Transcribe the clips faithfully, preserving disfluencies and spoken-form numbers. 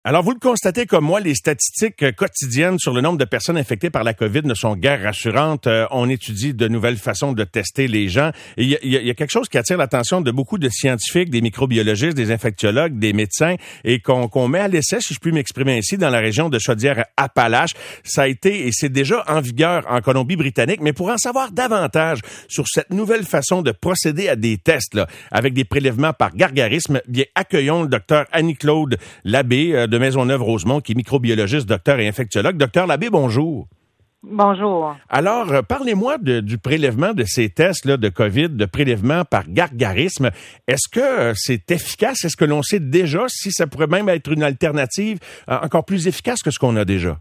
Alors, vous le constatez comme moi, les statistiques quotidiennes sur le nombre de personnes infectées par la COVID ne sont guère rassurantes. Euh, on étudie de nouvelles façons de tester les gens. Et il y a, y a quelque chose qui attire l'attention de beaucoup de scientifiques, des microbiologistes, des infectiologues, des médecins, et qu'on, qu'on met à l'essai, si je puis m'exprimer ainsi, dans la région de Chaudière-Appalaches. Ça a été, et c'est déjà en vigueur en Colombie-Britannique, mais pour en savoir davantage sur cette nouvelle façon de procéder à des tests, là, avec des prélèvements par gargarisme, bien, accueillons le docteur Annie-Claude Labbé, euh, de Maisonneuve-Rosemont, qui est microbiologiste, docteur et infectiologue. Docteur Labbé, bonjour. Bonjour. Alors, euh, parlez-moi de, du prélèvement de ces tests-là de COVID, de prélèvement par gargarisme. Est-ce que euh, c'est efficace? Est-ce que l'on sait déjà si ça pourrait même être une alternative euh, encore plus efficace que ce qu'on a déjà?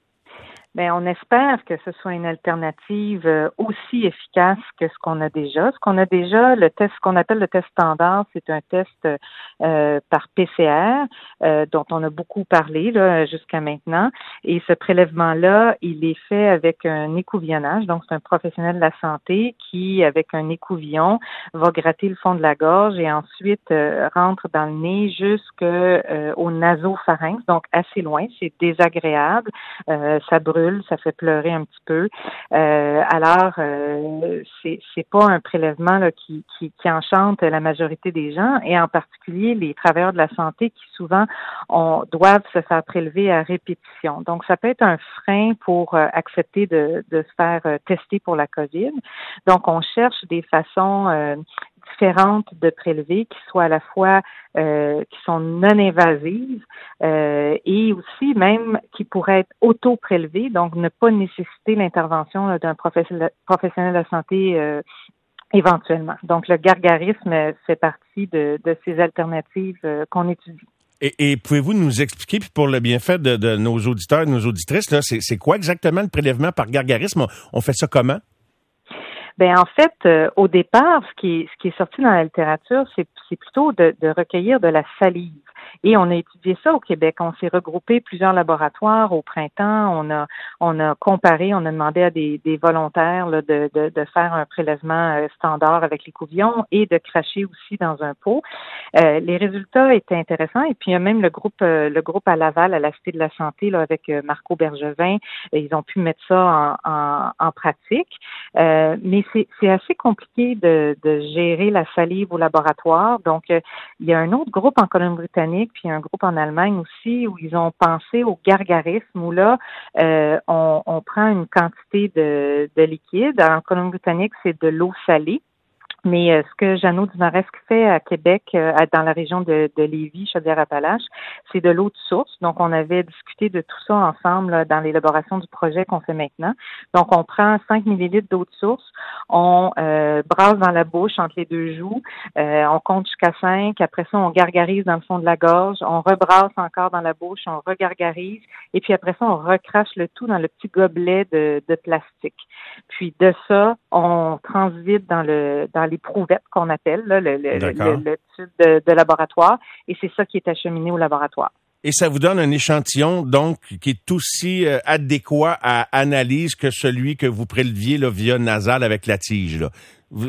Bien, on espère que ce soit une alternative aussi efficace que ce qu'on a déjà. Ce qu'on a déjà, le test, ce qu'on appelle le test standard, c'est un test euh, par P C R euh, dont on a beaucoup parlé là, jusqu'à maintenant. Et ce prélèvement-là, il est fait avec un écouvillonnage. Donc, c'est un professionnel de la santé qui, avec un écouvillon, va gratter le fond de la gorge et ensuite euh, rentre dans le nez jusqu'au euh, nasopharynx, donc assez loin. C'est désagréable. Euh, ça brûle. Ça fait pleurer un petit peu. Euh, alors, euh, c'est c'est pas un prélèvement là, qui, qui qui enchante la majorité des gens, et en particulier les travailleurs de la santé qui souvent on, doivent se faire prélever à répétition. Donc, ça peut être un frein pour euh, accepter de, de se faire euh, tester pour la COVID. Donc, on cherche des façons euh, différentes de prélever qui soient à la fois euh, qui sont non invasives euh, et aussi même qui pourraient être auto-prélevées, donc ne pas nécessiter l'intervention là, d'un professionnel, professionnel de la santé euh, éventuellement. Donc le gargarisme fait partie de, de ces alternatives euh, qu'on étudie. Et, et pouvez-vous nous expliquer, puis pour le bienfait de, de nos auditeurs et de nos auditrices, là, c'est, c'est quoi exactement le prélèvement par gargarisme? On, on fait ça comment? Ben en fait, euh, au départ, ce qui est, ce qui est sorti dans la littérature, c'est, c'est plutôt de, de recueillir de la salive. Et on a étudié ça au Québec. On s'est regroupé plusieurs laboratoires au printemps. On a on a comparé, on a demandé à des, des volontaires là, de, de, de faire un prélèvement euh, standard avec l'écouvillon et de cracher aussi dans un pot. Euh, les résultats étaient intéressants. Et puis il y a même le groupe euh, le groupe à Laval, à la Cité de la Santé, là, avec euh, Marco Bergevin. Ils ont pu mettre ça en, en, en pratique. Euh, mais c'est, c'est assez compliqué de, de gérer la salive au laboratoire. Donc, euh, il y a un autre groupe en Colombie-Britannique, puis un groupe en Allemagne aussi, où ils ont pensé au gargarisme, où là, euh, on, on prend une quantité de, de liquide. En Colombie-Britannique, c'est de l'eau salée. Mais euh, ce que Jeannot Dumaresque fait à Québec, euh, dans la région de, de Lévis, Chaudière-Appalaches, c'est de l'eau de source. Donc, on avait discuté de tout ça ensemble là, dans l'élaboration du projet qu'on fait maintenant. Donc, on prend cinq millilitres d'eau de source, on euh, brasse dans la bouche entre les deux joues, euh, on compte jusqu'à cinq. Après ça, on gargarise dans le fond de la gorge, on rebrasse encore dans la bouche, on regargarise, et puis après ça, on recrache le tout dans le petit gobelet de, de plastique. Puis de ça, on transite dans le dans l'éprouvettes qu'on appelle, là, le, le, le, le tube de, de laboratoire, et c'est ça qui est acheminé au laboratoire. Et ça vous donne un échantillon, donc, qui est aussi euh, adéquat à analyse que celui que vous préleviez là, via nasal avec la tige, là. Vous...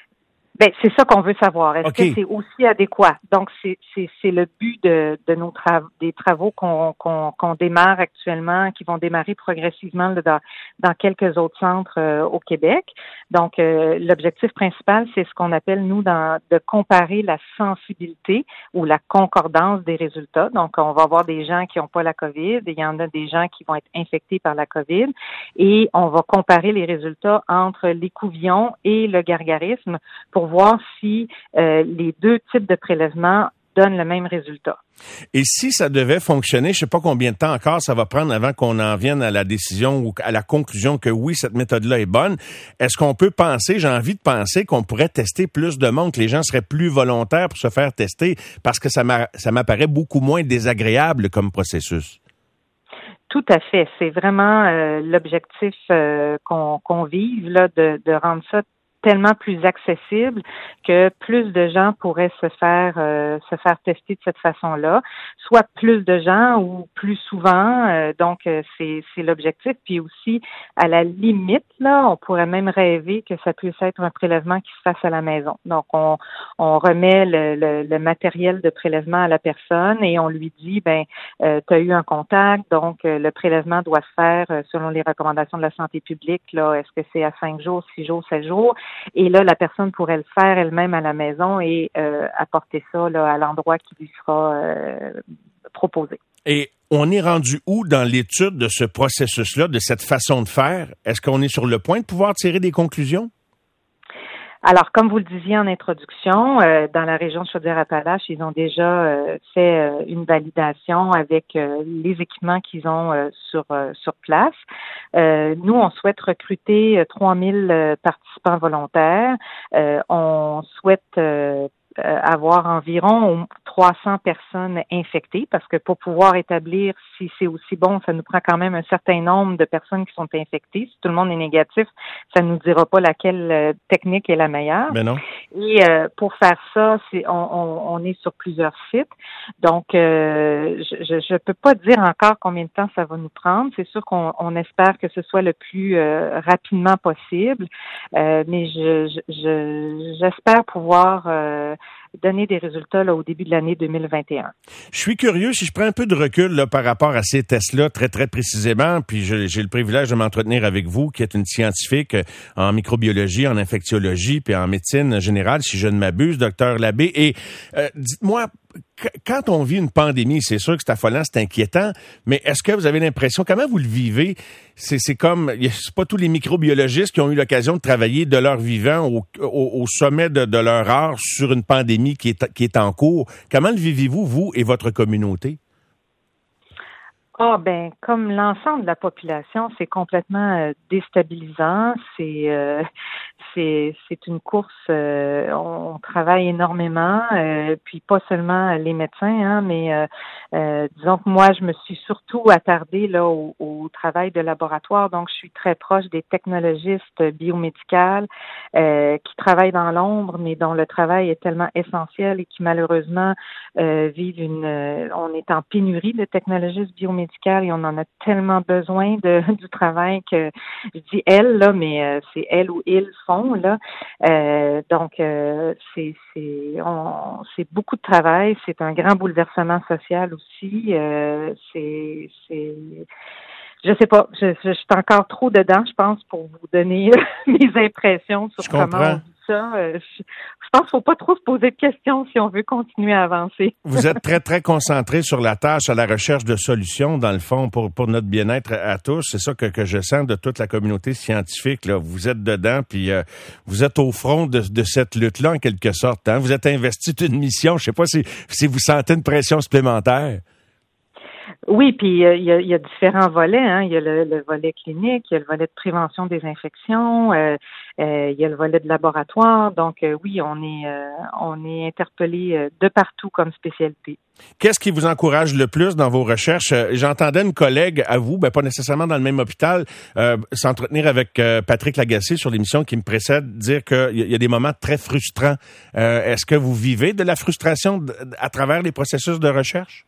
Ben, c'est ça qu'on veut savoir. Est-ce okay. que c'est aussi adéquat? Donc, c'est, c'est, c'est le but de, de nos travaux, des travaux qu'on, qu'on, qu'on démarre actuellement, qui vont démarrer progressivement là, dans, dans quelques autres centres euh, au Québec. Donc, euh, l'objectif principal, c'est ce qu'on appelle, nous, dans, de comparer la sensibilité ou la concordance des résultats. Donc, on va avoir des gens qui n'ont pas la COVID, et il y en a des gens qui vont être infectés par la COVID, et on va comparer les résultats entre l'écouvillon et le gargarisme pour voir si euh, les deux types de prélèvements donnent le même résultat. Et si ça devait fonctionner, je sais pas combien de temps encore ça va prendre avant qu'on en vienne à la décision ou à la conclusion que oui, cette méthode-là est bonne, est-ce qu'on peut penser, j'ai envie de penser qu'on pourrait tester plus de monde, que les gens seraient plus volontaires pour se faire tester, parce que ça, m'a, ça m'apparaît beaucoup moins désagréable comme processus? Tout à fait. C'est vraiment euh, l'objectif euh, qu'on, qu'on vise, là, de, de rendre ça tellement plus accessible que plus de gens pourraient se faire euh, se faire tester de cette façon-là, soit plus de gens ou plus souvent. Euh, donc euh, c'est c'est l'objectif. Puis aussi à la limite là, on pourrait même rêver que ça puisse être un prélèvement qui se fasse à la maison. Donc on on remet le, le, le matériel de prélèvement à la personne et on lui dit ben euh, tu as eu un contact, donc euh, le prélèvement doit se faire euh, selon les recommandations de la santé publique. Là, est-ce que c'est à cinq jours, six jours, sept jours? Et là, la personne pourrait le faire elle-même à la maison et euh, apporter ça là, à l'endroit qui lui sera euh, proposé. Et on est rendu où dans l'étude de ce processus-là, de cette façon de faire? Est-ce qu'on est sur le point de pouvoir tirer des conclusions? Alors, comme vous le disiez en introduction, euh, dans la région de Chaudière-Appalaches, ils ont déjà euh, fait euh, une validation avec euh, les équipements qu'ils ont euh, sur euh, sur place. Euh, nous, on souhaite recruter euh, trois mille euh, participants volontaires. Euh, on souhaite euh, avoir environ trois cents personnes infectées parce que pour pouvoir établir si c'est aussi bon, ça nous prend quand même un certain nombre de personnes qui sont infectées. Si tout le monde est négatif, ça nous dira pas laquelle euh, technique est la meilleure. Mais non. Et euh, pour faire ça, c'est on, on, on est sur plusieurs sites. Donc, euh, je je peux pas dire encore combien de temps ça va nous prendre. C'est sûr qu'on on espère que ce soit le plus euh, rapidement possible, euh, mais je, je, je j'espère pouvoir euh, donner des résultats là, au début de l'année deux mille vingt et un. Je suis curieux, si je prends un peu de recul là, par rapport à ces tests-là, très, très précisément, puis je, j'ai le privilège de m'entretenir avec vous, qui êtes une scientifique en microbiologie, en infectiologie, puis en médecine générale, si je ne m'abuse, docteur Labbé. Et euh, dites-moi, quand on vit une pandémie, c'est sûr que c'est affolant, c'est inquiétant, mais est-ce que vous avez l'impression, comment vous le vivez? C'est, c'est comme, c'est pas tous les microbiologistes qui ont eu l'occasion de travailler de leur vivant au, au, au sommet de, de leur art sur une pandémie qui est, qui est en cours. Comment le vivez-vous, vous et votre communauté? Ah ben, comme l'ensemble de la population, c'est complètement euh, déstabilisant. C'est euh, c'est c'est une course. Euh, on, on travaille énormément, euh, puis pas seulement les médecins, hein, mais euh, euh, disons que moi, je me suis surtout attardée là au, au travail de laboratoire. Donc, je suis très proche des technologistes biomédicales euh, qui travaillent dans l'ombre, mais dont le travail est tellement essentiel et qui malheureusement euh, vivent une. Euh, on est en pénurie de technologistes biomédicaux. Et on en a tellement besoin de, du travail que je dis elle là, mais euh, c'est elle ou ils font là. Euh, donc euh, c'est c'est on, c'est beaucoup de travail, c'est un grand bouleversement social aussi. Euh, c'est c'est je sais pas, je, je, je suis encore trop dedans, je pense, pour vous donner mes impressions sur je comment comprends. on vit ça. Euh, je, je pense qu'il faut pas trop se poser de questions si on veut continuer à avancer. Vous êtes très, très concentré sur la tâche, à la recherche de solutions, dans le fond, pour, pour notre bien-être à tous. C'est ça que, que je sens de toute la communauté scientifique, là. Vous êtes dedans, puis euh, vous êtes au front de, de cette lutte-là, en quelque sorte. Hein? Vous êtes investi d'une mission. Je sais pas si, si vous sentez une pression supplémentaire. Oui, puis euh, il y, a, il y a différents volets. Hein. Il y a le, le volet clinique, il y a le volet de prévention des infections, euh, euh, il y a le volet de laboratoire. Donc euh, oui, on est euh, on est interpellé euh, de partout comme spécialité. Qu'est-ce qui vous encourage le plus dans vos recherches? J'entendais une collègue à vous, ben pas nécessairement dans le même hôpital, euh, s'entretenir avec euh, Patrick Lagacé sur l'émission qui me précède, dire qu'il y, y a des moments très frustrants. Euh, est-ce que vous vivez de la frustration d- à travers les processus de recherche?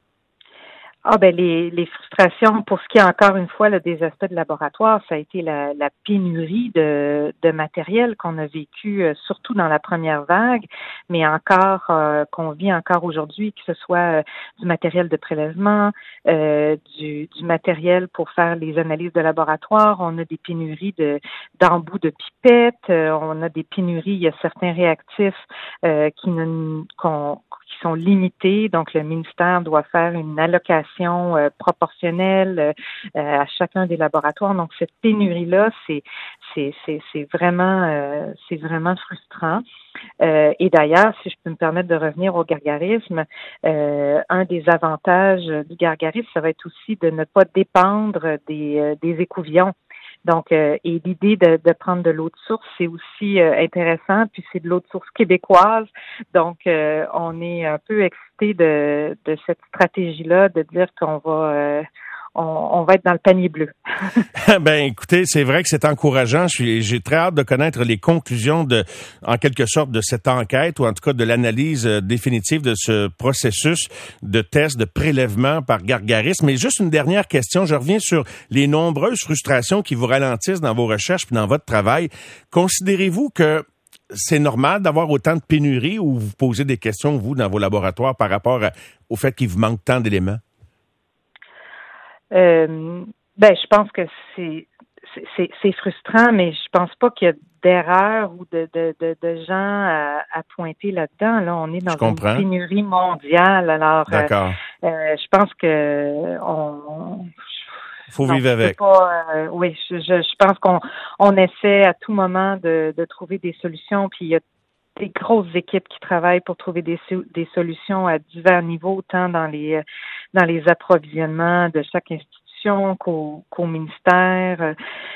Ah ben les, les frustrations pour ce qui est encore une fois là, des aspects de laboratoire, ça a été la, la pénurie de, de matériel qu'on a vécu euh, surtout dans la première vague, mais encore euh, qu'on vit encore aujourd'hui, que ce soit euh, du matériel de prélèvement, euh, du, du matériel pour faire les analyses de laboratoire. On a des pénuries de d'embouts de pipettes, euh, on a des pénuries, il y a certains réactifs euh, qui ne qu'on qui sont limités, donc le ministère doit faire une allocation euh, proportionnelle euh, à chacun des laboratoires. Donc cette pénurie-là, c'est c'est c'est c'est vraiment euh, c'est vraiment frustrant. Euh, et d'ailleurs, si je peux me permettre de revenir au gargarisme, euh, un des avantages du gargarisme, ça va être aussi de ne pas dépendre des euh, des écouvillons. Donc, euh, et l'idée de, de prendre de l'eau de source, c'est aussi euh, intéressant, puis c'est de l'eau de source québécoise. Donc, euh, on est un peu excités de, de cette stratégie-là, de dire qu'on va euh, on, on va être dans le panier bleu. Ben, écoutez, c'est vrai que c'est encourageant. Je suis, j'ai très hâte de connaître les conclusions de, en quelque sorte, de cette enquête ou en tout cas de l'analyse euh, définitive de ce processus de test, de prélèvement par gargarisme. Mais juste une dernière question. Je reviens sur les nombreuses frustrations qui vous ralentissent dans vos recherches puis dans votre travail. Considérez-vous que c'est normal d'avoir autant de pénuries ou vous posez des questions, vous, dans vos laboratoires par rapport à, au fait qu'il vous manque tant d'éléments? Euh, ben, je pense que c'est, c'est, c'est frustrant, mais je pense pas qu'il y a d'erreurs ou de, de, de, de gens à, à pointer là-dedans. Là, on est dans une pénurie mondiale. Alors, D'accord. Euh, euh, je pense que on, faut non, vivre avec. Pas, euh, oui, je, je, je pense qu'on on essaie à tout moment de, de trouver des solutions. Puis il y a des grosses équipes qui travaillent pour trouver des, des solutions à divers niveaux, tant dans les dans les approvisionnements de chaque institution qu'au, qu'au ministère.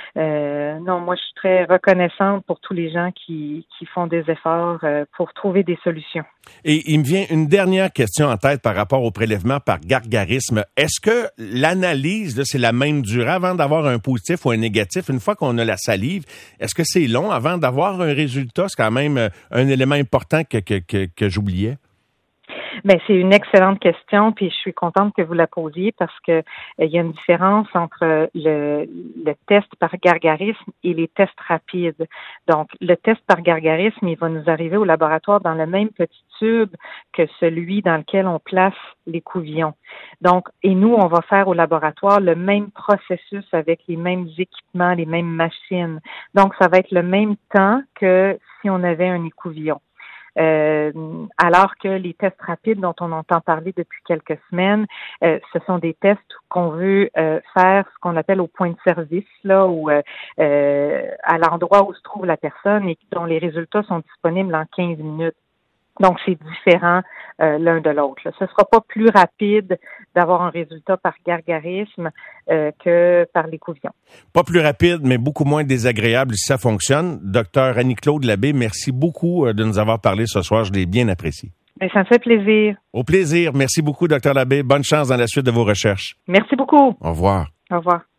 Euh, non, moi je suis très reconnaissante pour tous les gens qui, qui font des efforts euh, pour trouver des solutions. Et il me vient une dernière question en tête par rapport au prélèvement par gargarisme. Est-ce que l'analyse, là, c'est la même durée avant d'avoir un positif ou un négatif? Une fois qu'on a la salive, est-ce que c'est long avant d'avoir un résultat? C'est quand même un élément important que, que, que, que j'oubliais. Ben, c'est une excellente question, puis je suis contente que vous la posiez parce que euh, il y a une différence entre le, le test par gargarisme et les tests rapides. Donc, le test par gargarisme, il va nous arriver au laboratoire dans le même petit tube que celui dans lequel on place l'écouvillon. Donc, et nous, on va faire au laboratoire le même processus avec les mêmes équipements, les mêmes machines. Donc, ça va être le même temps que si on avait un écouvillon. Euh, alors que les tests rapides dont on entend parler depuis quelques semaines, euh, ce sont des tests qu'on veut euh, faire ce qu'on appelle au point de service, là, ou euh, euh, à l'endroit où se trouve la personne et dont les résultats sont disponibles en quinze minutes. Donc, c'est différent euh, l'un de l'autre. Là. Ce ne sera pas plus rapide d'avoir un résultat par gargarisme euh, que par l'écouvillon. Pas plus rapide, mais beaucoup moins désagréable si ça fonctionne. Docteur Annie-Claude Labbé, merci beaucoup de nous avoir parlé ce soir. Je l'ai bien apprécié. Mais ça me fait plaisir. Au plaisir. Merci beaucoup, Docteur Labbé. Bonne chance dans la suite de vos recherches. Merci beaucoup. Au revoir. Au revoir.